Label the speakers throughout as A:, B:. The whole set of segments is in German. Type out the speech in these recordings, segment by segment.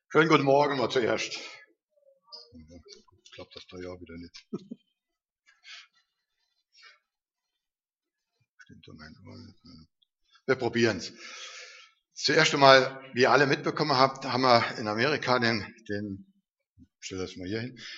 A: Schönen guten Morgen mal zuerst. Klappt das da ja wieder nicht. Stimmt doch mein Ohr. Wir probieren es. Zuerst einmal, wie ihr alle mitbekommen habt, haben wir in Amerika stell das mal hier hin,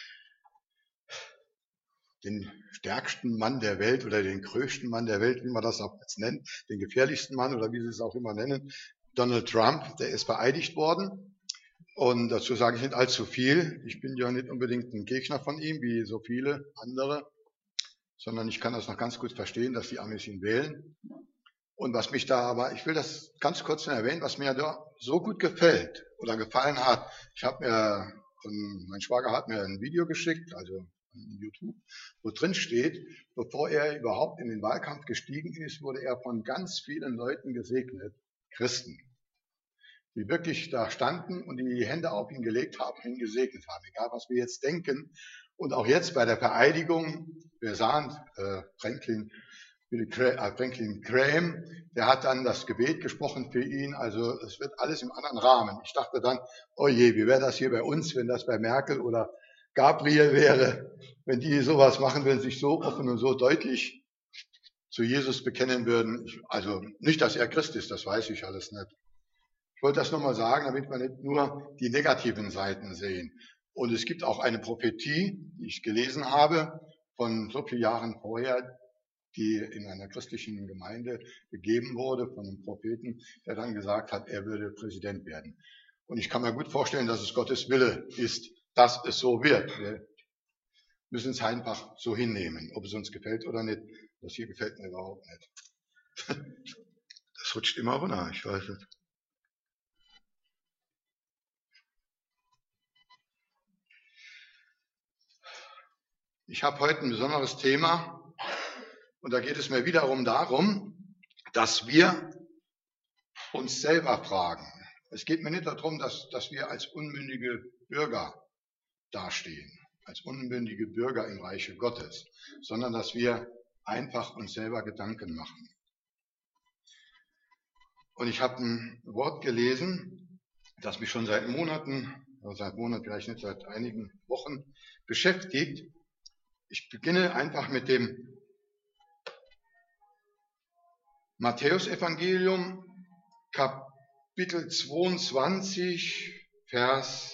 A: den stärksten Mann der Welt oder den größten Mann der Welt, wie man das auch jetzt nennt, den gefährlichsten Mann oder wie sie es auch immer nennen, Donald Trump, der ist vereidigt worden. Und dazu sage ich nicht allzu viel. Ich bin ja nicht unbedingt ein Gegner von ihm, wie so viele andere, sondern ich kann das noch ganz gut verstehen, dass die Amis ihn wählen. Und was mich da aber, ich will das ganz kurz erwähnen, was mir da so gut gefällt oder gefallen hat. Mein Schwager hat mir ein Video geschickt, also in YouTube, wo drin steht, bevor er überhaupt in den Wahlkampf gestiegen ist, wurde er von ganz vielen Leuten gesegnet, Christen, die wirklich da standen und die Hände auf ihn gelegt haben und ihn gesegnet haben, egal was wir jetzt denken. Und auch jetzt bei der Vereidigung, wir sahen Franklin Graham, der hat dann das Gebet gesprochen für ihn, also es wird alles im anderen Rahmen. Ich dachte dann, oh je, wie wäre das hier bei uns, wenn das bei Merkel oder Gabriel wäre, wenn die sowas machen, wenn sie sich so offen und so deutlich zu Jesus bekennen würden. Also nicht, dass er Christ ist, das weiß ich alles nicht. Ich wollte das nochmal sagen, damit wir nicht nur die negativen Seiten sehen. Und es gibt auch eine Prophetie, die ich gelesen habe, von so vielen Jahren vorher, die in einer christlichen Gemeinde gegeben wurde von einem Propheten, der dann gesagt hat, er würde Präsident werden. Und ich kann mir gut vorstellen, dass es Gottes Wille ist, dass es so wird. Wir müssen es einfach so hinnehmen, ob es uns gefällt oder nicht. Das hier gefällt mir überhaupt nicht. Das rutscht immer runter, ich weiß nicht. Ich habe heute ein besonderes Thema und da geht es mir wiederum darum, dass wir uns selber fragen. Es geht mir nicht darum, dass wir als unmündige Bürger dastehen, als unmündige Bürger im Reiche Gottes, sondern dass wir einfach uns selber Gedanken machen. Und ich habe ein Wort gelesen, das mich schon seit Monaten vielleicht nicht, seit einigen Wochen beschäftigt. Ich beginne einfach mit dem Matthäusevangelium, Kapitel 22, Vers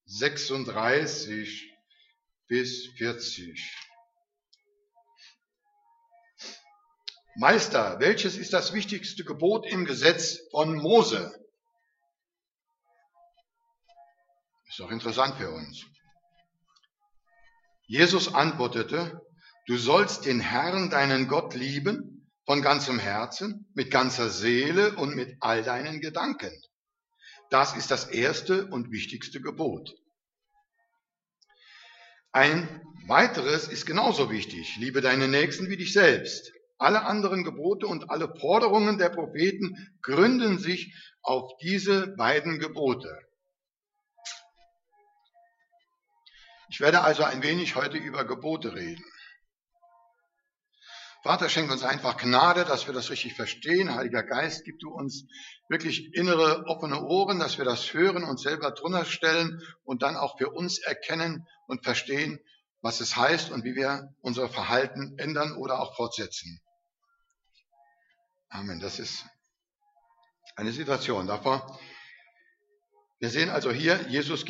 A: 36 bis 40. Meister, welches ist das wichtigste Gebot im Gesetz von Mose? Ist doch interessant für uns. Jesus antwortete, du sollst den Herrn, deinen Gott, lieben, von ganzem Herzen, mit ganzer Seele und mit all deinen Gedanken. Das ist das erste und wichtigste Gebot. Ein weiteres ist genauso wichtig. Liebe deinen Nächsten wie dich selbst. Alle anderen Gebote und alle Forderungen der Propheten gründen sich auf diese beiden Gebote. Ich werde also ein wenig heute über Gebote reden. Vater, schenk uns einfach Gnade, dass wir das richtig verstehen. Heiliger Geist, gib du uns wirklich innere, offene Ohren, dass wir das hören und selber drunter stellen und dann auch für uns erkennen und verstehen, was es heißt und wie wir unser Verhalten ändern oder auch fortsetzen. Amen. Das ist eine Situation. Wir sehen also hier, Jesus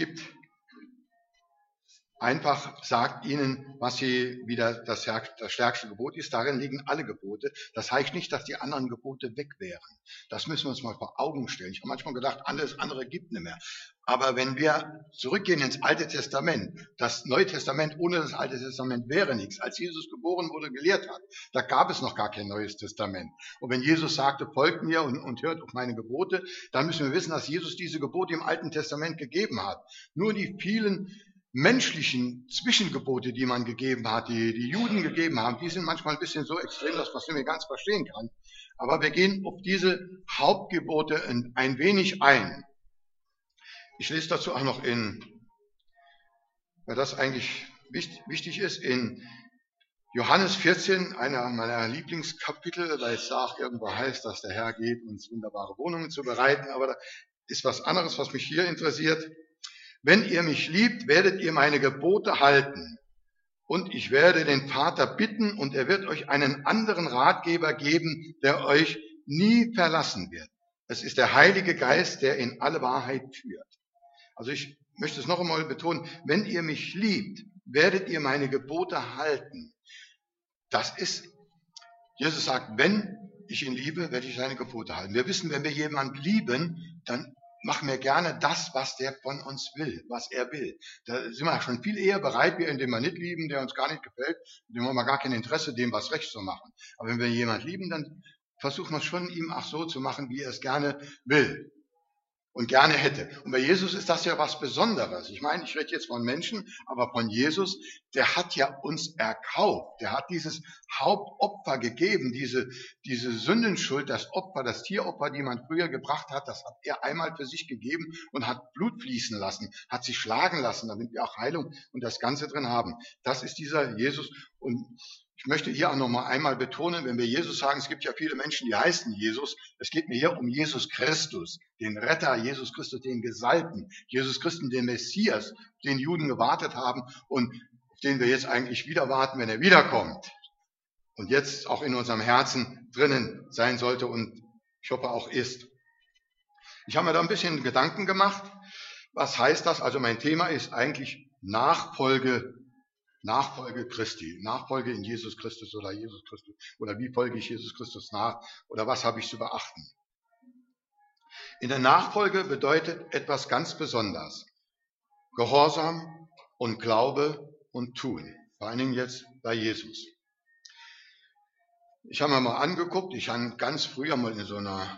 A: sagt ihnen, was sie wieder das stärkste Gebot ist. Darin liegen alle Gebote. Das heißt nicht, dass die anderen Gebote weg wären. Das müssen wir uns mal vor Augen stellen. Ich habe manchmal gedacht, alles andere gibt nicht mehr. Aber wenn wir zurückgehen ins Alte Testament, das Neue Testament ohne das Alte Testament wäre nichts. Als Jesus geboren wurde, gelehrt hat, da gab es noch gar kein Neues Testament. Und wenn Jesus sagte, folgt mir und hört auf meine Gebote, dann müssen wir wissen, dass Jesus diese Gebote im Alten Testament gegeben hat. Nur die vielen menschlichen Zwischengebote, die man gegeben hat, die Juden gegeben haben, die sind manchmal ein bisschen so extrem, dass man es nicht mehr ganz verstehen kann. Aber wir gehen auf diese Hauptgebote ein wenig ein. Ich lese dazu auch noch weil das eigentlich wichtig ist, in Johannes 14, einer meiner Lieblingskapitel, weil es da irgendwo heißt, dass der Herr geht, uns wunderbare Wohnungen zu bereiten. Aber da ist was anderes, was mich hier interessiert. Wenn ihr mich liebt, werdet ihr meine Gebote halten. Und ich werde den Vater bitten, und er wird euch einen anderen Ratgeber geben, der euch nie verlassen wird. Es ist der Heilige Geist, der in alle Wahrheit führt. Also ich möchte es noch einmal betonen, wenn ihr mich liebt, werdet ihr meine Gebote halten. Das ist, Jesus sagt, wenn ich ihn liebe, werde ich seine Gebote halten. Wir wissen, wenn wir jemanden lieben, dann machen wir gerne das, was der von uns will, was er will. Da sind wir schon viel eher bereit, wie den wir nicht lieben, der uns gar nicht gefällt, dem haben wir gar kein Interesse, dem was recht zu machen. Aber wenn wir jemanden lieben, dann versuchen wir schon, ihm auch so zu machen, wie er es gerne will und gerne hätte. Und bei Jesus ist das ja was Besonderes. Ich meine, ich rede jetzt von Menschen, aber von Jesus, der hat ja uns erkauft. Der hat dieses Hauptopfer gegeben, diese Sündenschuld, das Opfer, das Tieropfer, die man früher gebracht hat, das hat er einmal für sich gegeben und hat Blut fließen lassen, hat sich schlagen lassen, damit wir auch Heilung und das Ganze drin haben. Das ist dieser Jesus. Und ich möchte hier auch noch mal einmal betonen, wenn wir Jesus sagen, es gibt ja viele Menschen, die heißen Jesus. Es geht mir hier um Jesus Christus, den Retter, Jesus Christus, den Gesalbten, Jesus Christus, den Messias, den Juden gewartet haben und auf den wir jetzt eigentlich wieder warten, wenn er wiederkommt. Und jetzt auch in unserem Herzen drinnen sein sollte und ich hoffe auch ist. Ich habe mir da ein bisschen Gedanken gemacht. Was heißt das? Also mein Thema ist eigentlich Nachfolge Christi, Nachfolge in Jesus Christus oder wie folge ich Jesus Christus nach oder was habe ich zu beachten? In der Nachfolge bedeutet etwas ganz Besonderes. Gehorsam und Glaube und Tun. Vor allen Dingen jetzt bei Jesus. Ich habe mir mal angeguckt, ich habe ganz früher mal in so einer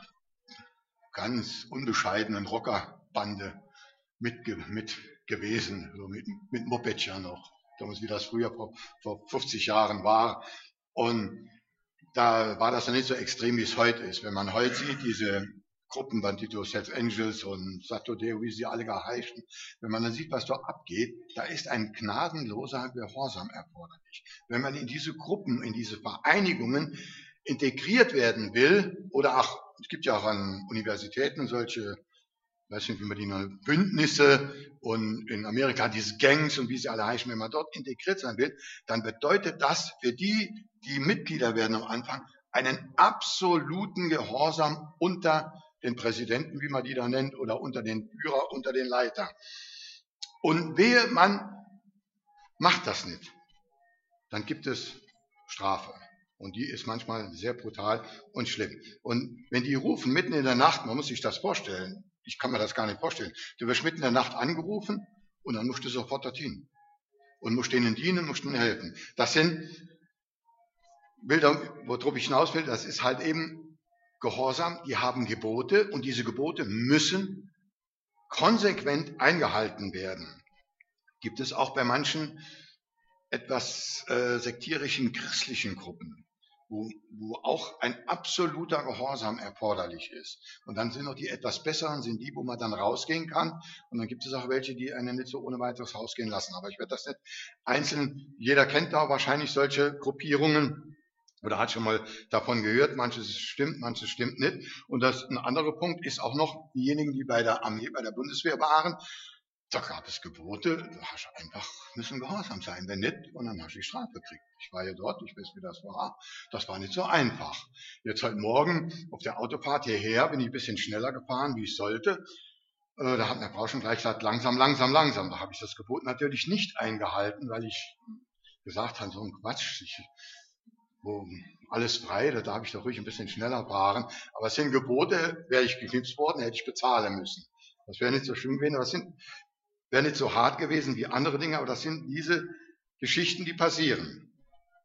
A: ganz unbescheidenen Rockerbande mit gewesen, so mit Mopedchen noch. Damals, wie das früher vor 50 Jahren war. Und da war das noch nicht so extrem, wie es heute ist. Wenn man heute sieht, diese Gruppen, Bandidos, Hells Angels und Satodeo, wie sie alle heißen, wenn man dann sieht, was dort abgeht, da ist ein gnadenloser Gehorsam erforderlich. Wenn man in diese Gruppen, in diese Vereinigungen integriert werden will, oder auch, es gibt ja auch an Universitäten solche, ich weiß nicht, wie man die nennen, Bündnisse und in Amerika diese Gangs und wie sie alle heißen, wenn man dort integriert sein will, dann bedeutet das für die Mitglieder werden am Anfang, einen absoluten Gehorsam unter den Präsidenten, wie man die da nennt, oder unter den Führer, unter den Leiter. Und wehe, man macht das nicht, dann gibt es Strafe. Und die ist manchmal sehr brutal und schlimm. Und wenn die rufen mitten in der Nacht, man muss sich das vorstellen, ich kann mir das gar nicht vorstellen, du wirst mitten in der Nacht angerufen und dann musst du sofort dorthin. Und musst denen dienen, musst ihnen helfen. Das sind Bilder, worauf ich hinaus will, das ist halt eben Gehorsam, die haben Gebote und diese Gebote müssen konsequent eingehalten werden. Gibt es auch bei manchen etwas sektierischen christlichen Gruppen, wo auch ein absoluter Gehorsam erforderlich ist. Und dann sind noch die etwas besseren, sind die, wo man dann rausgehen kann. Und dann gibt es auch welche, die einen nicht so ohne weiteres rausgehen lassen. Aber ich werde das nicht einzeln, jeder kennt da wahrscheinlich solche Gruppierungen oder hat schon mal davon gehört, manches stimmt nicht. Und das ein anderer Punkt ist auch noch diejenigen, die bei der Armee, bei der Bundeswehr waren. Da gab es Gebote, da hast du einfach müssen gehorsam sein, wenn nicht, und dann hast du die Strafe gekriegt. Ich war ja dort, ich weiß, wie das war. Das war nicht so einfach. Jetzt heute Morgen auf der Autofahrt hierher bin ich ein bisschen schneller gefahren, wie ich sollte. Da hat meine Frau schon gleich gesagt, langsam. Da habe ich das Gebot natürlich nicht eingehalten, weil ich gesagt habe, so ein Quatsch, alles frei, da darf ich doch ruhig ein bisschen schneller fahren. Aber es sind Gebote, wäre ich geknipst worden, hätte ich bezahlen müssen. Das wäre nicht so schlimm gewesen, aber es wäre nicht so hart gewesen wie andere Dinge, aber das sind diese Geschichten, die passieren.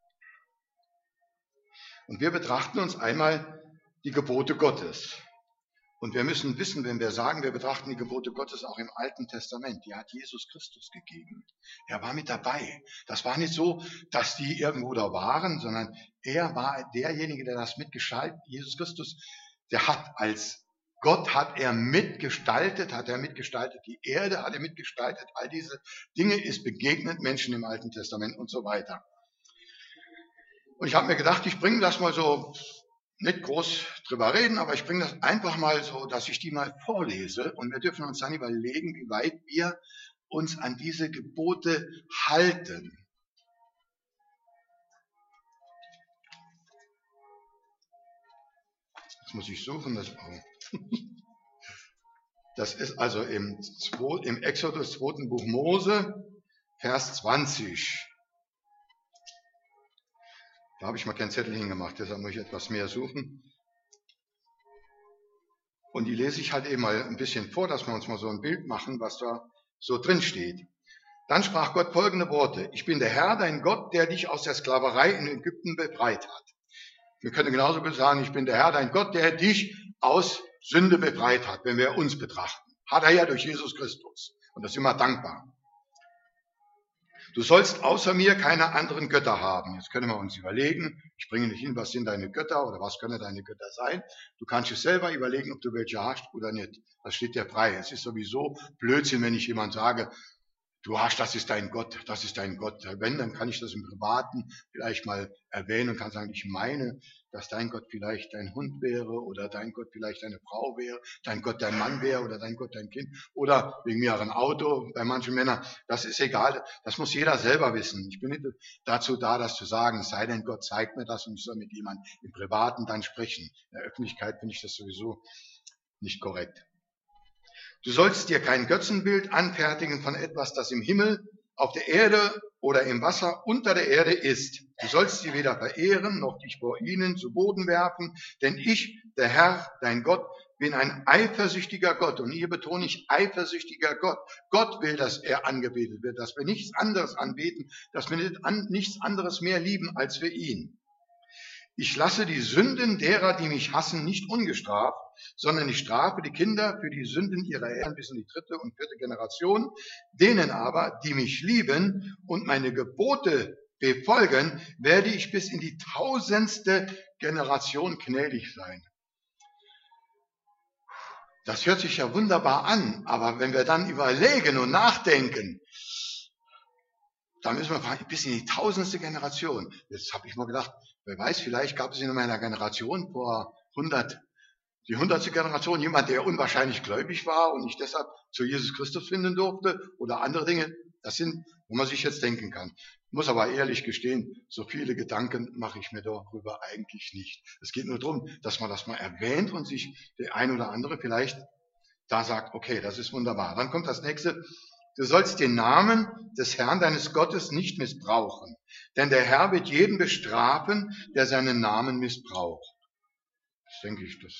A: Und wir betrachten uns einmal die Gebote Gottes. Und wir müssen wissen, wenn wir sagen, wir betrachten die Gebote Gottes auch im Alten Testament, die hat Jesus Christus gegeben. Er war mit dabei. Das war nicht so, dass die irgendwo da waren, sondern er war derjenige, der das mitgestaltet. Jesus Christus, der hat als Gott hat er mitgestaltet die Erde, hat er mitgestaltet, all diese Dinge ist begegnet Menschen im Alten Testament und so weiter. Und ich habe mir gedacht, ich bringe das mal so nicht groß drüber reden, aber ich bringe das einfach mal so, dass ich die mal vorlese und wir dürfen uns dann überlegen, wie weit wir uns an diese Gebote halten. Jetzt muss ich suchen, das ist also im Exodus 2. Buch Mose, Vers 20. Da habe ich mal keinen Zettel hingemacht, deshalb muss ich etwas mehr suchen. Und die lese ich halt eben mal ein bisschen vor, dass wir uns mal so ein Bild machen, was da so drin steht. Dann sprach Gott folgende Worte: Ich bin der Herr, dein Gott, der dich aus der Sklaverei in Ägypten befreit hat. Wir können genauso gut sagen, ich bin der Herr, dein Gott, der dich aus Sünde befreit hat, wenn wir uns betrachten. Hat er ja durch Jesus Christus. Und das sind wir dankbar. Du sollst außer mir keine anderen Götter haben. Jetzt können wir uns überlegen, ich bringe nicht hin, was sind deine Götter oder was können deine Götter sein. Du kannst es selber überlegen, ob du welche hast oder nicht. Das steht dir frei. Es ist sowieso Blödsinn, wenn ich jemand sage, du hast, das ist dein Gott, das ist dein Gott. Wenn, dann kann ich das im Privaten vielleicht mal erwähnen und kann sagen, ich meine, dass dein Gott vielleicht dein Hund wäre oder dein Gott vielleicht deine Frau wäre, dein Gott dein Mann wäre oder dein Gott dein Kind oder wegen mir ein Auto bei manchen Männern. Das ist egal, das muss jeder selber wissen. Ich bin nicht dazu da, das zu sagen, sei denn Gott zeigt mir das und ich soll mit jemandem im Privaten dann sprechen. In der Öffentlichkeit finde ich das sowieso nicht korrekt. Du sollst dir kein Götzenbild anfertigen von etwas, das im Himmel, auf der Erde oder im Wasser unter der Erde ist. Du sollst sie weder verehren, noch dich vor ihnen zu Boden werfen, denn ich, der Herr, dein Gott, bin ein eifersüchtiger Gott. Und hier betone ich eifersüchtiger Gott. Gott will, dass er angebetet wird, dass wir nichts anderes anbeten, dass wir nichts anderes mehr lieben als für ihn. Ich lasse die Sünden derer, die mich hassen, nicht ungestraft, sondern ich strafe die Kinder für die Sünden ihrer Eltern bis in die 3. und 4. Generation. Denen aber, die mich lieben und meine Gebote befolgen, werde ich bis in die 1000. Generation gnädig sein. Das hört sich ja wunderbar an, aber wenn wir dann überlegen und nachdenken, dann müssen wir fragen, bis in die 1000. Generation. Jetzt habe ich mal gedacht, wer weiß, vielleicht gab es in meiner Generation vor die 100. Generation jemand, der unwahrscheinlich gläubig war und ich deshalb zu Jesus Christus finden durfte oder andere Dinge. Das sind, wo man sich jetzt denken kann. Ich muss aber ehrlich gestehen, so viele Gedanken mache ich mir darüber eigentlich nicht. Es geht nur darum, dass man das mal erwähnt und sich der ein oder andere vielleicht da sagt, okay, das ist wunderbar. Dann kommt das nächste. Du sollst den Namen des Herrn deines Gottes nicht missbrauchen, denn der Herr wird jeden bestrafen, der seinen Namen missbraucht. Das denke ich, das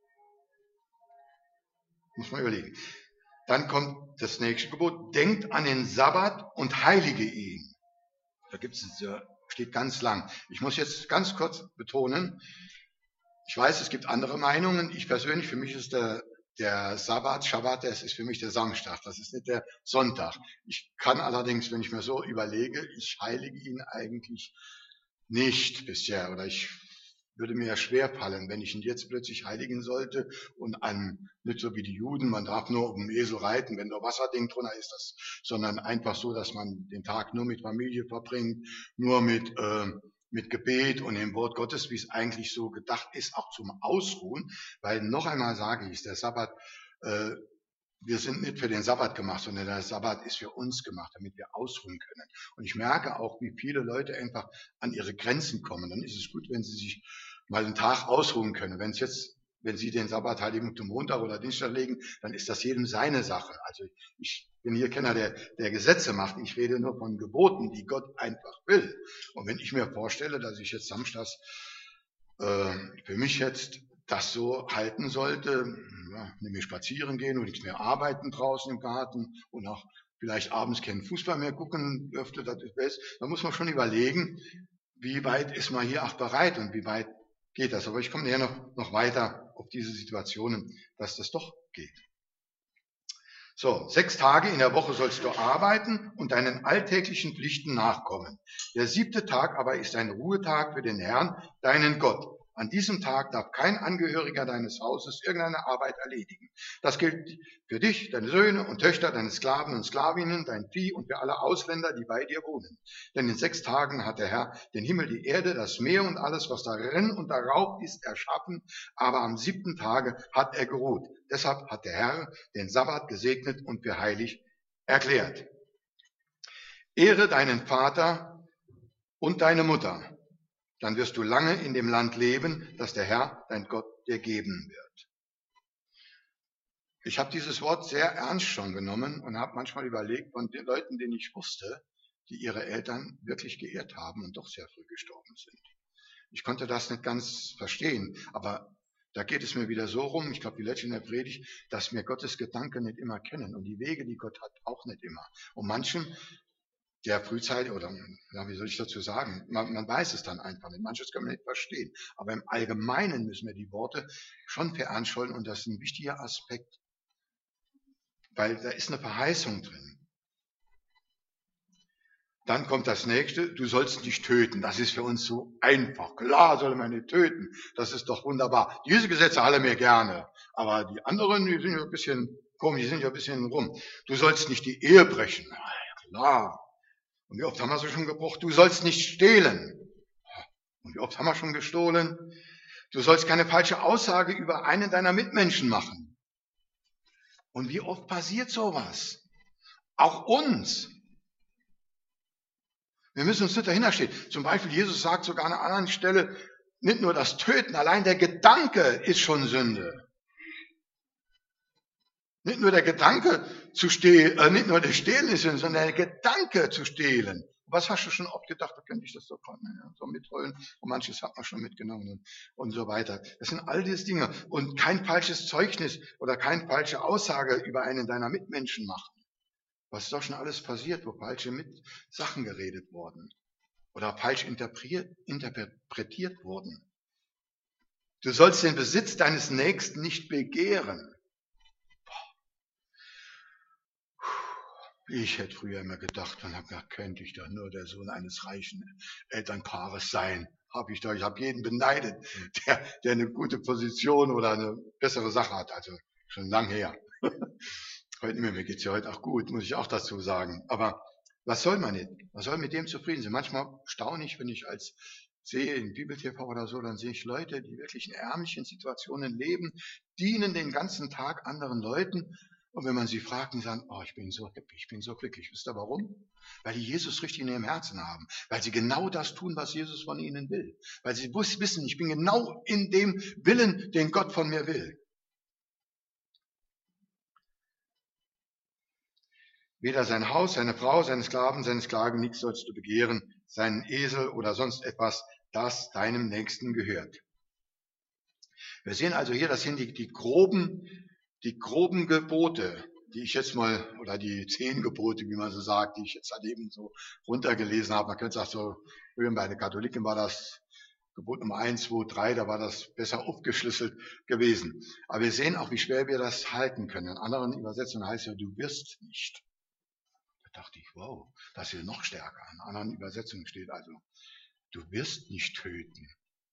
A: muss man überlegen. Dann kommt das nächste Gebot. Denkt an den Sabbat und heilige ihn. Da steht ganz lang. Ich muss jetzt ganz kurz betonen, ich weiß, es gibt andere Meinungen. Ich persönlich, für mich ist der Schabbat, das ist für mich der Samstag, das ist nicht der Sonntag. Ich kann allerdings, wenn ich mir so überlege, ich heilige ihn eigentlich nicht bisher oder ich würde mir ja schwer fallen, wenn ich ihn jetzt plötzlich heiligen sollte und nicht so wie die Juden, man darf nur auf dem Esel reiten, wenn da Wasserding drunter ist, sondern einfach so, dass man den Tag nur mit Familie verbringt, nur mit Gebet und dem Wort Gottes, wie es eigentlich so gedacht ist, auch zum Ausruhen, weil noch einmal sage ich, der Sabbat, wir sind nicht für den Sabbat gemacht, sondern der Sabbat ist für uns gemacht, damit wir ausruhen können. Und ich merke auch, wie viele Leute einfach an ihre Grenzen kommen. Dann ist es gut, wenn sie sich mal einen Tag ausruhen können. Wenn sie den Sabbat halt eben zum Montag oder Dienstag legen, dann ist das jedem seine Sache. Also ich bin hier keiner, der Gesetze macht. Ich rede nur von Geboten, die Gott einfach will. Und wenn ich mir vorstelle, dass ich jetzt samstags für mich jetzt das so halten sollte, ja, nämlich spazieren gehen und nichts mehr arbeiten draußen im Garten und auch vielleicht abends keinen Fußball mehr gucken dürfte, das ist best. Da muss man schon überlegen, wie weit ist man hier auch bereit und wie weit geht das. Aber ich komme näher noch weiter auf diese Situationen, dass das doch geht. So, 6 Tage in der Woche sollst du arbeiten und deinen alltäglichen Pflichten nachkommen. Der 7. Tag aber ist ein Ruhetag für den Herrn, deinen Gott. An diesem Tag darf kein Angehöriger deines Hauses irgendeine Arbeit erledigen. Das gilt für dich, deine Söhne und Töchter, deine Sklaven und Sklavinnen, dein Vieh und für alle Ausländer, die bei dir wohnen. Denn in 6 Tagen hat der Herr den Himmel, die Erde, das Meer und alles, was darin und darauf ist, erschaffen. Aber am 7. Tage hat er geruht. Deshalb hat der Herr den Sabbat gesegnet und für heilig erklärt. Ehre deinen Vater und deine Mutter, dann wirst du lange in dem Land leben, das der Herr, dein Gott, dir geben wird. Ich habe dieses Wort sehr ernst schon genommen und habe manchmal überlegt, von den Leuten, denen ich wusste, die ihre Eltern wirklich geehrt haben und doch sehr früh gestorben sind. Ich konnte das nicht ganz verstehen, aber da geht es mir wieder so rum, ich glaube, die letzte in der Predigt, dass wir Gottes Gedanken nicht immer kennen und die Wege, die Gott hat, auch nicht immer. Und manchen, der frühzeitig, oder ja, wie soll ich dazu sagen, man weiß es dann einfach nicht, manches kann man nicht verstehen. Aber im Allgemeinen müssen wir die Worte schon veranschaulichen und das ist ein wichtiger Aspekt, weil da ist eine Verheißung drin. Dann kommt das nächste, du sollst nicht töten. Das ist für uns so einfach. Klar soll man nicht töten. Das ist doch wunderbar. Diese Gesetze alle mir gerne. Aber die anderen, die sind ja ein bisschen komisch, die sind ja ein bisschen rum. Du sollst nicht die Ehe brechen. Ja, klar. Und wie oft haben wir sie schon gebrochen? Du sollst nicht stehlen. Und wie oft haben wir schon gestohlen? Du sollst keine falsche Aussage über einen deiner Mitmenschen machen. Und wie oft passiert sowas? Auch uns. Wir müssen uns nicht dahinter stehen. Zum Beispiel, Jesus sagt sogar an einer anderen Stelle, nicht nur das Töten, allein der Gedanke ist schon Sünde. Nicht nur der Gedanke zu stehlen, nicht nur das Stehlen ist Sünde, sondern der Gedanke zu stehlen. Was hast du schon oft gedacht, da könnte ich das doch so mitholen und manches hat man schon mitgenommen und so weiter. Das sind all diese Dinge und kein falsches Zeugnis oder keine falsche Aussage über einen deiner Mitmenschen machen. Was ist doch schon alles passiert, wo falsche Sachen geredet wurden oder falsch interpretiert wurden. Du sollst den Besitz deines Nächsten nicht begehren. Ich hätte früher immer gedacht, man hat gedacht, könnte ich doch nur der Sohn eines reichen Elternpaares sein. Ich habe jeden beneidet, der eine gute Position oder eine bessere Sache hat. Also schon lang her. Heute mir geht's ja heute auch gut, muss ich auch dazu sagen. Aber was soll man nicht? Man soll mit dem zufrieden sein. Manchmal staune ich, wenn ich sehe in Bibel-TV oder so, dann sehe ich Leute, die wirklich in ärmlichen Situationen leben, dienen den ganzen Tag anderen Leuten. Und wenn man sie fragt, die sagen, oh, ich bin so glücklich. Wisst ihr warum? Weil die Jesus richtig in ihrem Herzen haben. Weil sie genau das tun, was Jesus von ihnen will. Weil sie wissen, ich bin genau in dem Willen, den Gott von mir will. Weder sein Haus, seine Frau, seine Sklaven, seine Sklaven, nichts sollst du begehren, seinen Esel oder sonst etwas, das deinem Nächsten gehört. Wir sehen also hier, das sind die groben Gebote, die ich jetzt mal, oder die 10 Gebote, wie man so sagt, die ich jetzt halt eben so runtergelesen habe. Man könnte sagen, so, bei den Katholiken war das Gebot Nummer 1, 2, 3, da war das besser aufgeschlüsselt gewesen. Aber wir sehen auch, wie schwer wir das halten können. In anderen Übersetzungen heißt ja, du wirst nicht. Da dachte ich, wow, das ist noch stärker. In anderen Übersetzungen steht also, du wirst nicht töten.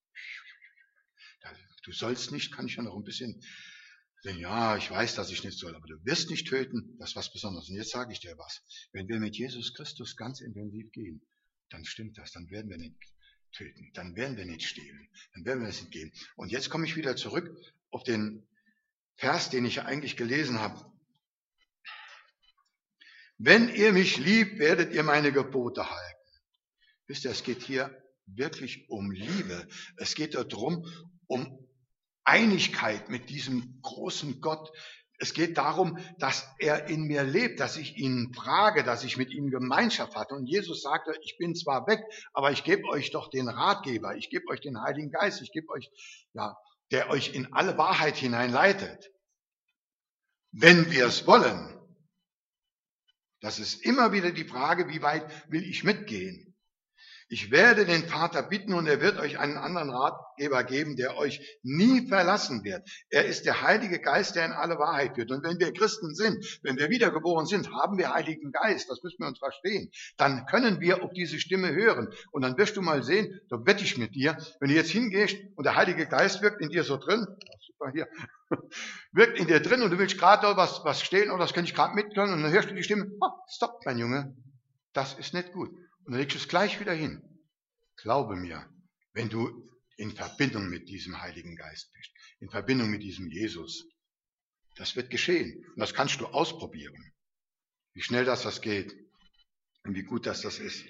A: Du sollst nicht, kann ich ja noch ein bisschen denken, ja, ich weiß, dass ich nicht soll, aber du wirst nicht töten, das ist was Besonderes. Und jetzt sage ich dir was. Wenn wir mit Jesus Christus ganz intensiv gehen, dann stimmt das, dann werden wir nicht töten, dann werden wir nicht stehlen, dann werden wir es nicht gehen. Und jetzt komme ich wieder zurück auf den Vers, den ich eigentlich gelesen habe. Wenn ihr mich liebt, werdet ihr meine Gebote halten. Wisst ihr, es geht hier wirklich um Liebe. Es geht darum, um Einigkeit mit diesem großen Gott. Es geht darum, dass er in mir lebt, dass ich ihn trage, dass ich mit ihm Gemeinschaft hatte. Und Jesus sagte, ich bin zwar weg, aber ich gebe euch doch den Ratgeber, ich gebe euch den Heiligen Geist, ich gebe euch, ja, der euch in alle Wahrheit hineinleitet. Wenn wir es wollen. Das ist immer wieder die Frage, wie weit will ich mitgehen? Ich werde den Vater bitten und er wird euch einen anderen Ratgeber geben, der euch nie verlassen wird. Er ist der Heilige Geist, der in alle Wahrheit führt. Und wenn wir Christen sind, wenn wir wiedergeboren sind, haben wir Heiligen Geist. Das müssen wir uns verstehen. Dann können wir auf diese Stimme hören. Und dann wirst du mal sehen, da wette ich mit dir, wenn du jetzt hingehst und der Heilige Geist wirkt in dir so drin, super hier, wirkt in dir drin und du willst gerade da was stehen oder das kann ich gerade mitkommen und dann hörst du die Stimme, stopp, mein Junge, das ist nicht gut. Und dann legst du es gleich wieder hin. Glaube mir, wenn du in Verbindung mit diesem Heiligen Geist bist, in Verbindung mit diesem Jesus, das wird geschehen. Und das kannst du ausprobieren, wie schnell das geht und wie gut das ist.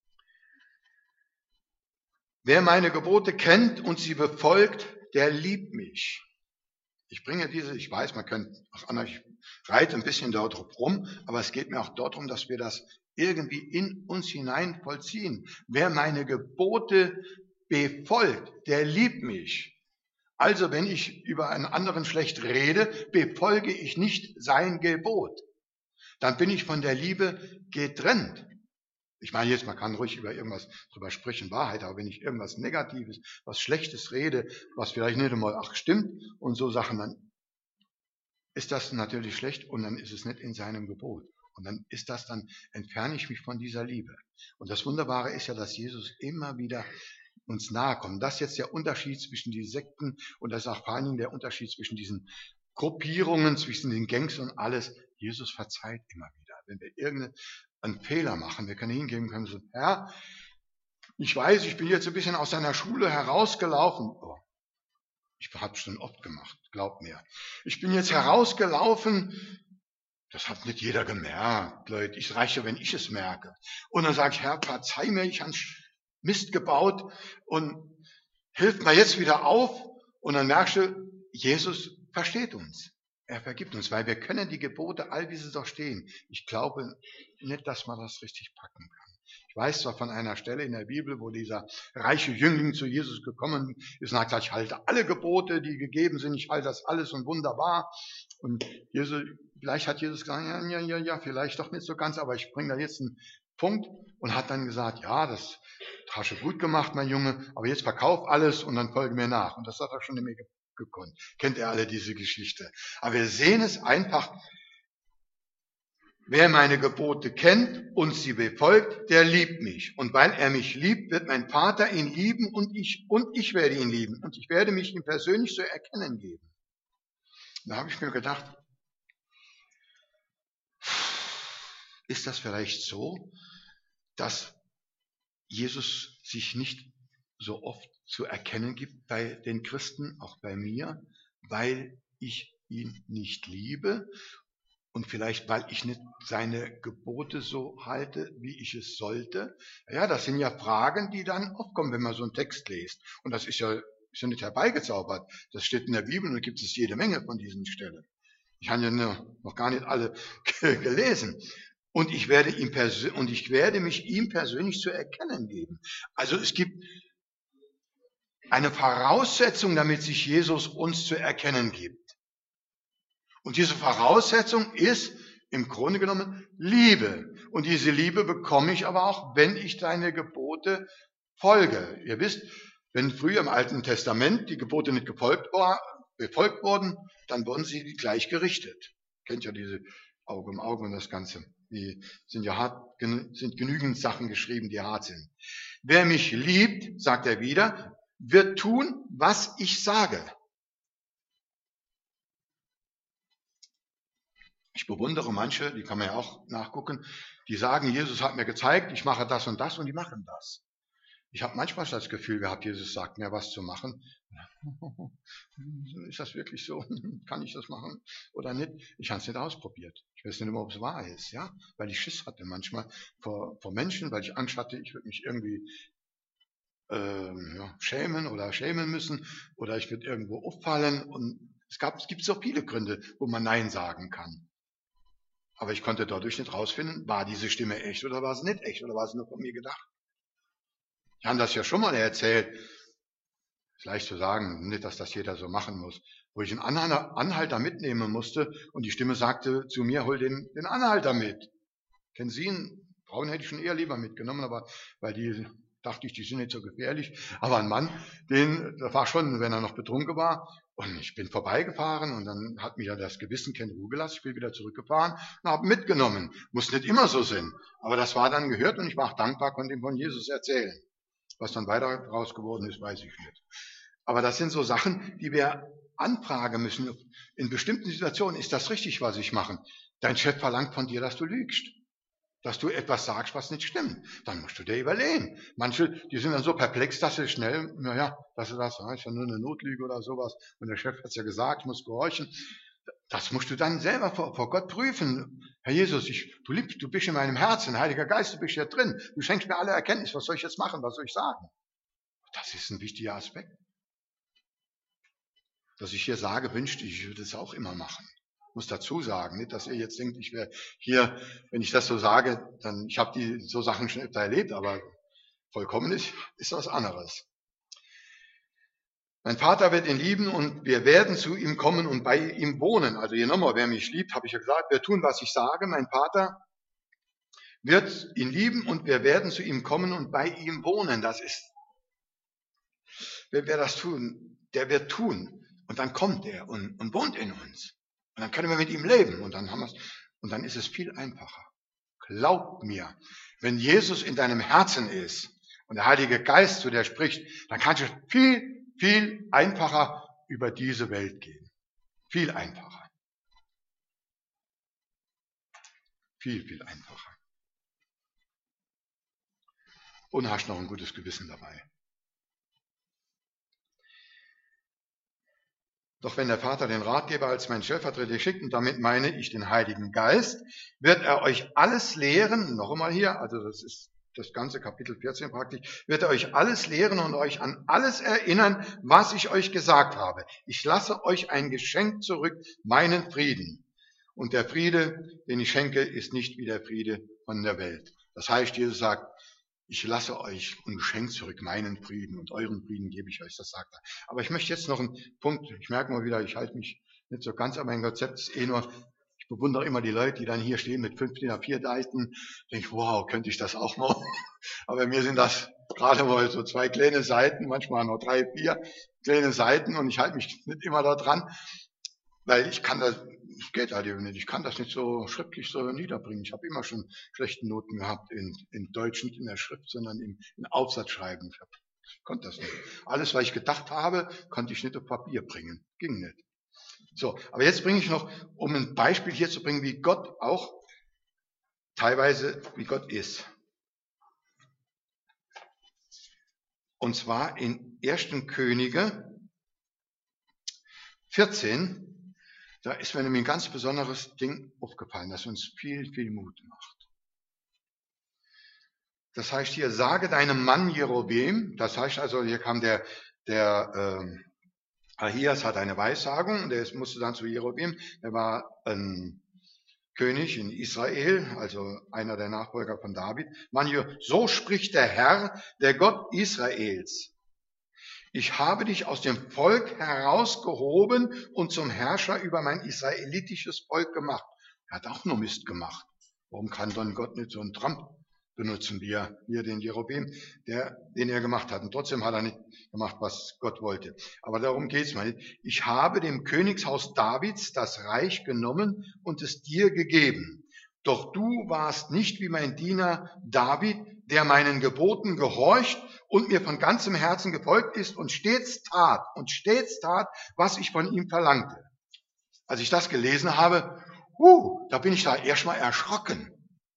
A: Wer meine Gebote kennt und sie befolgt, der liebt mich. Ich bringe ich weiß, man könnte auch anders, ich reite ein bisschen dort rum, aber es geht mir auch darum, dass wir das irgendwie in uns hinein vollziehen. Wer meine Gebote befolgt, der liebt mich. Also wenn ich über einen anderen schlecht rede, befolge ich nicht sein Gebot. Dann bin ich von der Liebe getrennt. Ich meine jetzt, man kann ruhig über irgendwas drüber sprechen, Wahrheit, aber wenn ich irgendwas Negatives, was Schlechtes rede, was vielleicht nicht einmal stimmt und so Sachen, dann ist das natürlich schlecht und dann ist es nicht in seinem Gebot. Und dann entferne ich mich von dieser Liebe. Und das Wunderbare ist ja, dass Jesus immer wieder uns nahe kommt. Das ist jetzt der Unterschied zwischen den Sekten und das ist auch vor allen Dingen der Unterschied zwischen diesen Gruppierungen, zwischen den Gangs und alles. Jesus verzeiht immer wieder. Wenn wir irgendeinen Fehler machen, wir können hingehen und können sagen, Herr, ich weiß, ich bin jetzt ein bisschen aus deiner Schule herausgelaufen. Oh, ich habe es schon oft gemacht, glaubt mir. Ich bin jetzt herausgelaufen, das hat nicht jeder gemerkt, Leute. Es reicht ja, wenn ich es merke. Und dann sage ich, Herr, verzeih mir, ich habe Mist gebaut und hilf mir jetzt wieder auf. Und dann merkst du, Jesus versteht uns. Er vergibt uns, weil wir können die Gebote, all wie sie doch stehen. Ich glaube nicht, dass man das richtig packen kann. Ich weiß zwar von einer Stelle in der Bibel, wo dieser reiche Jüngling zu Jesus gekommen ist und hat gesagt, ich halte alle Gebote, die gegeben sind, ich halte das alles und wunderbar. Und vielleicht hat Jesus gesagt, ja, vielleicht doch nicht so ganz, aber ich bringe da jetzt einen Punkt und hat dann gesagt, ja, das hast du gut gemacht, mein Junge, aber jetzt verkauf alles und dann folge mir nach. Und das hat er schon immer gekonnt. Kennt ihr alle diese Geschichte? Aber wir sehen es einfach, wer meine Gebote kennt und sie befolgt, der liebt mich. Und weil er mich liebt, wird mein Vater ihn lieben und ich werde ihn lieben. Und ich werde mich ihm persönlich zu erkennen geben. Da habe ich mir gedacht, ist das vielleicht so, dass Jesus sich nicht so oft zu erkennen gibt bei den Christen, auch bei mir, weil ich ihn nicht liebe und vielleicht weil ich nicht seine Gebote so halte, wie ich es sollte? Ja, das sind ja Fragen, die dann aufkommen, wenn man so einen Text liest. Und das ist ja nicht herbeigezaubert. Das steht in der Bibel und gibt es jede Menge von diesen Stellen. Ich habe ja noch gar nicht alle gelesen. Und ich werde mich ihm persönlich zu erkennen geben. Also es gibt eine Voraussetzung, damit sich Jesus uns zu erkennen gibt. Und diese Voraussetzung ist im Grunde genommen Liebe. Und diese Liebe bekomme ich aber auch, wenn ich deine Gebote folge. Ihr wisst, wenn früher im Alten Testament die Gebote nicht befolgt wurden, dann wurden sie gleich gerichtet. Kennt ja diese Auge um Auge und das Ganze. Die sind genügend Sachen geschrieben, die hart sind. Wer mich liebt, sagt er wieder, wird tun, was ich sage. Ich bewundere manche, die kann man ja auch nachgucken, die sagen, Jesus hat mir gezeigt, ich mache das und die machen das. Ich habe manchmal das Gefühl gehabt, Jesus sagt mir was zu machen. Ist das wirklich so? Kann ich das machen oder nicht? Ich habe es nicht ausprobiert. Ich weiß nicht immer, ob es wahr ist, ja, weil ich Schiss hatte manchmal vor Menschen, weil ich Angst hatte, ich würde mich irgendwie schämen müssen oder ich würde irgendwo auffallen. Und es gibt so viele Gründe, wo man Nein sagen kann. Aber ich konnte dadurch nicht rausfinden, war diese Stimme echt oder war sie nicht echt oder war sie nur von mir gedacht. Ich habe das ja schon mal erzählt. Ist leicht zu sagen, nicht, dass das jeder so machen muss. Wo ich einen Anhalter mitnehmen musste und die Stimme sagte zu mir, hol den Anhalter mit. Kennen Sie ihn? Frauen hätte ich schon eher lieber mitgenommen, aber weil die dachte ich, die sind nicht so gefährlich. Aber ein Mann, das war schon, wenn er noch betrunken war. Und ich bin vorbeigefahren und dann hat mich ja das Gewissen keine Ruhe gelassen. Ich bin wieder zurückgefahren und habe mitgenommen. Muss nicht immer so sein. Aber das war dann gehört und ich war auch dankbar, konnte ihm von Jesus erzählen. Was dann weiter raus geworden ist, weiß ich nicht. Aber das sind so Sachen, die wir anfragen müssen. In bestimmten Situationen ist das richtig, was ich mache. Dein Chef verlangt von dir, dass du lügst. Dass du etwas sagst, was nicht stimmt. Dann musst du dir überlegen. Manche, die sind dann so perplex, dass sie schnell, dass sie das, ist ja nur eine Notlüge oder sowas. Und der Chef hat's ja gesagt, ich muss gehorchen. Das musst du dann selber vor Gott prüfen. Herr Jesus, du bist in meinem Herzen, Heiliger Geist, du bist hier drin. Du schenkst mir alle Erkenntnis. Was soll ich jetzt machen? Was soll ich sagen? Das ist ein wichtiger Aspekt. Dass ich hier sage, wünschte ich würde es auch immer machen. Muss dazu sagen, nicht, dass ihr jetzt denkt, ich wäre hier, wenn ich das so sage, dann, ich habe so Sachen schon öfter erlebt, aber vollkommen ist was anderes. Mein Vater wird ihn lieben und wir werden zu ihm kommen und bei ihm wohnen. Also hier nochmal, wer mich liebt, habe ich ja gesagt, wir tun, was ich sage. Mein Vater wird ihn lieben und wir werden zu ihm kommen und bei ihm wohnen. Das ist, wer das tun, der wird tun. Und dann kommt er und wohnt in uns. Und dann können wir mit ihm leben und dann haben wir es. Und dann ist es viel einfacher. Glaub mir, wenn Jesus in deinem Herzen ist und der Heilige Geist zu dir spricht, dann kannst du viel, viel einfacher über diese Welt gehen. Viel einfacher. Viel, viel einfacher. Und hast noch ein gutes Gewissen dabei. Doch wenn der Vater den Ratgeber als mein Stellvertreter schickt, und damit meine ich den Heiligen Geist, wird er euch alles lehren, noch einmal hier, also das ist das ganze Kapitel 14 praktisch, wird er euch alles lehren und euch an alles erinnern, was ich euch gesagt habe. Ich lasse euch ein Geschenk zurück, meinen Frieden. Und der Friede, den ich schenke, ist nicht wie der Friede von der Welt. Das heißt, Jesus sagt, ich lasse euch ein Geschenk zurück, meinen Frieden und euren Frieden gebe ich euch, das sagt er. Aber ich möchte jetzt noch einen Punkt, ich merke mal wieder, ich halte mich nicht so ganz an mein Konzept, ist nur, ich bewundere immer die Leute, die dann hier stehen mit 15 A4 Seiten, denke, wow, könnte ich das auch noch? Aber mir sind das gerade mal so 2 kleine Seiten, manchmal noch 3, 4 kleine Seiten und ich halte mich nicht immer da dran, weil ich kann das, es geht halt eben nicht. Ich kann das nicht so schriftlich so niederbringen. Ich habe immer schon schlechte Noten gehabt in Deutsch, nicht in der Schrift, sondern in Aufsatzschreiben. Ich konnte das nicht. Alles, was ich gedacht habe, konnte ich nicht auf Papier bringen. Ging nicht. So, aber jetzt bringe ich noch, um ein Beispiel hier zu bringen, wie Gott auch teilweise, wie Gott ist. Und zwar in 1. Könige 14, da ist mir nämlich ein ganz besonderes Ding aufgefallen, das uns viel, viel Mut macht. Das heißt hier, sage deinem Mann Jerobeam, das heißt also, hier kam der Ahias hat eine Weissagung, und der musste dann zu Jerobeam, der war ein König in Israel, also einer der Nachfolger von David. So spricht der Herr, der Gott Israels. Ich habe dich aus dem Volk herausgehoben und zum Herrscher über mein israelitisches Volk gemacht. Er hat auch nur Mist gemacht. Warum kann dann Gott nicht so einen Trump benutzen, wie er hier den Jerobeam, den er gemacht hat? Und trotzdem hat er nicht gemacht, was Gott wollte. Aber darum geht's mal nicht. Ich habe dem Königshaus Davids das Reich genommen und es dir gegeben. Doch du warst nicht wie mein Diener David, der meinen Geboten gehorcht und mir von ganzem Herzen gefolgt ist und stets tat, was ich von ihm verlangte. Als ich das gelesen habe, da bin ich da erstmal erschrocken.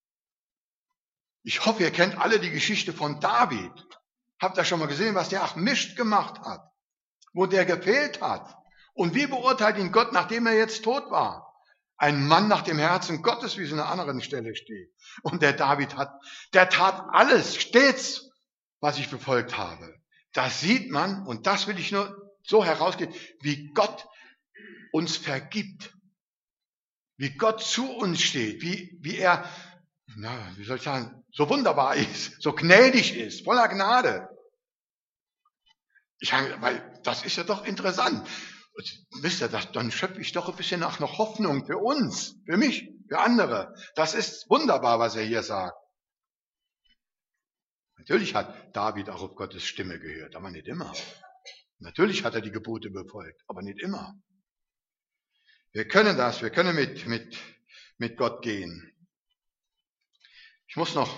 A: Ich hoffe, ihr kennt alle die Geschichte von David. Habt ihr schon mal gesehen, was der Mist gemacht hat? Wo der gefehlt hat? Und wie beurteilt ihn Gott, nachdem er jetzt tot war? Ein Mann nach dem Herzen Gottes, wie es an einer anderen Stelle steht. Und der David der tat alles, stets, was ich befolgt habe. Das sieht man, und das will ich nur so herausgehen, wie Gott uns vergibt. Wie Gott zu uns steht, wie er, wie soll ich sagen, so wunderbar ist, so gnädig ist, voller Gnade. Weil das ist ja doch interessant. Wisst ihr, dann schöpfe ich doch ein bisschen nach noch Hoffnung für uns, für mich, für andere. Das ist wunderbar, was er hier sagt. Natürlich hat David auch auf Gottes Stimme gehört, aber nicht immer. Natürlich hat er die Gebote befolgt, aber nicht immer. Wir können mit Gott gehen. Ich muss noch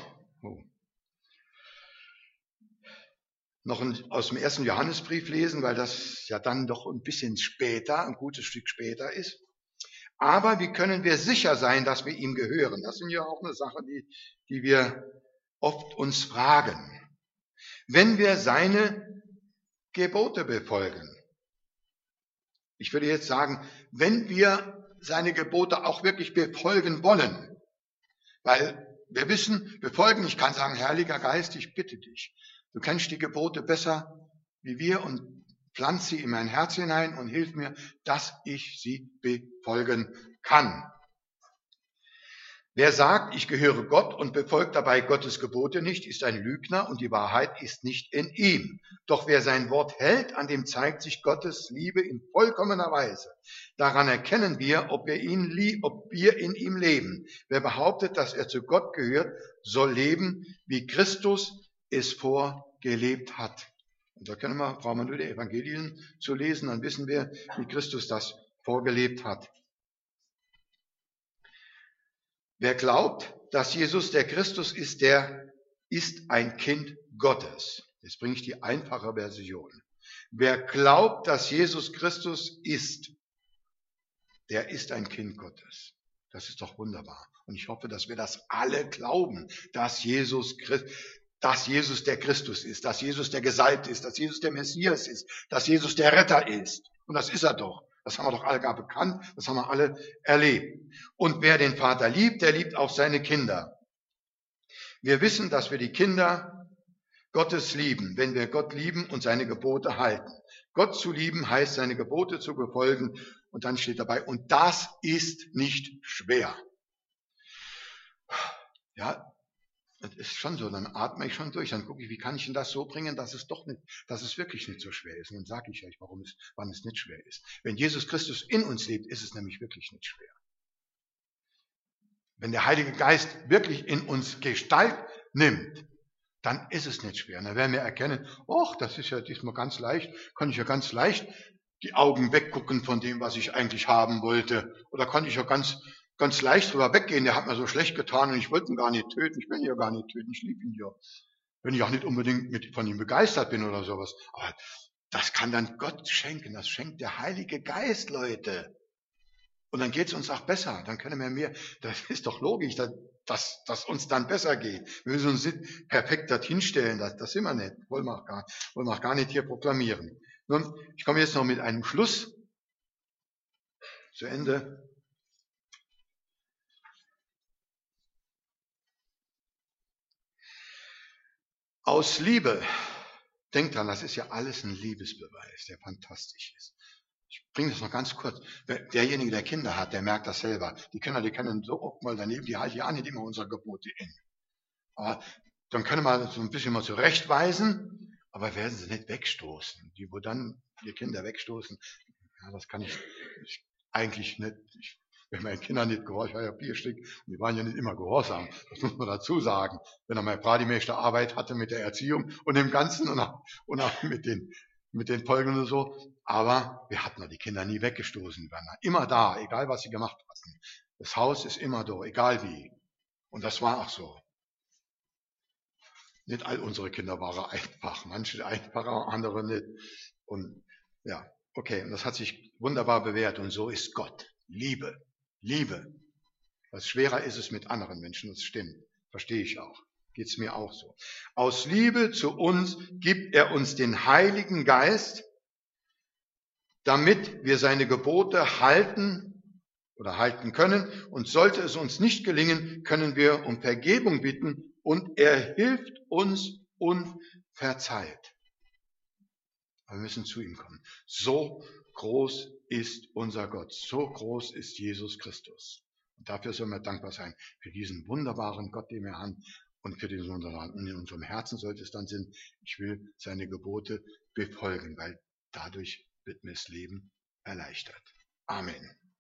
A: aus dem 1. Johannesbrief lesen, weil das ja dann doch ein bisschen später, ein gutes Stück später ist. Aber wie können wir sicher sein, dass wir ihm gehören? Das sind ja auch eine Sache, die wir oft uns fragen. Wenn wir seine Gebote befolgen. Ich würde jetzt sagen, wenn wir seine Gebote auch wirklich befolgen wollen. Weil wir wissen, befolgen, ich kann sagen, Heiliger Geist, ich bitte dich. Du kennst die Gebote besser wie wir und pflanz sie in mein Herz hinein und hilf mir, dass ich sie befolgen kann. Wer sagt, ich gehöre Gott und befolgt dabei Gottes Gebote nicht, ist ein Lügner und die Wahrheit ist nicht in ihm. Doch wer sein Wort hält, an dem zeigt sich Gottes Liebe in vollkommener Weise. Daran erkennen wir, ob wir in ihm leben. Wer behauptet, dass er zu Gott gehört, soll leben, wie Christus es vorgelebt hat. Und da brauchen wir nur die Evangelien zu lesen, dann wissen wir, wie Christus das vorgelebt hat. Wer glaubt, dass Jesus der Christus ist, der ist ein Kind Gottes. Jetzt bringe ich die einfache Version. Wer glaubt, dass Jesus Christus ist, der ist ein Kind Gottes. Das ist doch wunderbar. Und ich hoffe, dass wir das alle glauben, dass Jesus der Christus ist, dass Jesus der Gesalbte ist, dass Jesus der Messias ist, dass Jesus der Retter ist. Und das ist er doch. Das haben wir doch alle gar bekannt, das haben wir alle erlebt. Und wer den Vater liebt, der liebt auch seine Kinder. Wir wissen, dass wir die Kinder Gottes lieben, wenn wir Gott lieben und seine Gebote halten. Gott zu lieben heißt, seine Gebote zu befolgen. Und dann steht dabei, und das ist nicht schwer. Ja, das ist schon so, dann atme ich schon durch, dann gucke ich, wie kann ich denn das so bringen, dass es wirklich nicht so schwer ist. Und dann sage ich euch, wann es nicht schwer ist. Wenn Jesus Christus in uns lebt, ist es nämlich wirklich nicht schwer. Wenn der Heilige Geist wirklich in uns Gestalt nimmt, dann ist es nicht schwer. Und dann werden wir erkennen, das ist ja diesmal ganz leicht, kann ich ja ganz leicht die Augen weggucken von dem, was ich eigentlich haben wollte. Oder kann ich ja ganz leicht drüber weggehen, der hat mir so schlecht getan und ich wollte ihn gar nicht töten, ich will ihn ja gar nicht töten, ich liebe ihn ja. Wenn ich auch nicht unbedingt von ihm begeistert bin oder sowas. Aber das kann dann Gott schenken, das schenkt der Heilige Geist, Leute. Und dann geht es uns auch besser, dann können wir mehr, das ist doch logisch, dass uns dann besser geht. Wir müssen uns nicht perfekt dorthin stellen, das sind wir nicht, wollen wir auch gar nicht hier proklamieren. Nun, ich komme jetzt noch mit einem Schluss zu Ende. Aus Liebe, denkt dran, das ist ja alles ein Liebesbeweis, der fantastisch ist. Ich bringe das noch ganz kurz. Derjenige, der Kinder hat, der merkt das selber. Die Kinder, die können so oft mal daneben, die halten ja auch nicht immer unsere Gebote in. Aber dann können wir so ein bisschen mal zurechtweisen, aber werden sie nicht wegstoßen. Wo dann die Kinder wegstoßen, ja, das kann ich eigentlich nicht. Wenn meine Kinder nicht gehorsam, ich habe 4 Stück, die waren ja nicht immer gehorsam, das muss man dazu sagen. Wenn er mal Bradimächte Arbeit hatte mit der Erziehung und dem Ganzen und auch mit den Folgen und so. Aber wir hatten die Kinder nie weggestoßen, die waren immer da, egal was sie gemacht hatten. Das Haus ist immer da, egal wie. Und das war auch so. Nicht all unsere Kinder waren einfach, manche einfacher, andere nicht. Und ja, okay, und das hat sich wunderbar bewährt und so ist Gott. Liebe. Was schwerer ist es mit anderen Menschen, das stimmt, verstehe ich auch. Geht's mir auch so. Aus Liebe zu uns gibt er uns den Heiligen Geist, damit wir seine Gebote halten können. Und sollte es uns nicht gelingen, können wir um Vergebung bitten und er hilft uns und verzeiht. Aber wir müssen zu ihm kommen. So groß ist unser Gott. So groß ist Jesus Christus. Und dafür sollen wir dankbar sein. Für diesen wunderbaren Gott, den wir haben. Und für diesen wunderbaren. Und in unserem Herzen sollte es dann sein, ich will seine Gebote befolgen, weil dadurch wird mir das Leben erleichtert. Amen.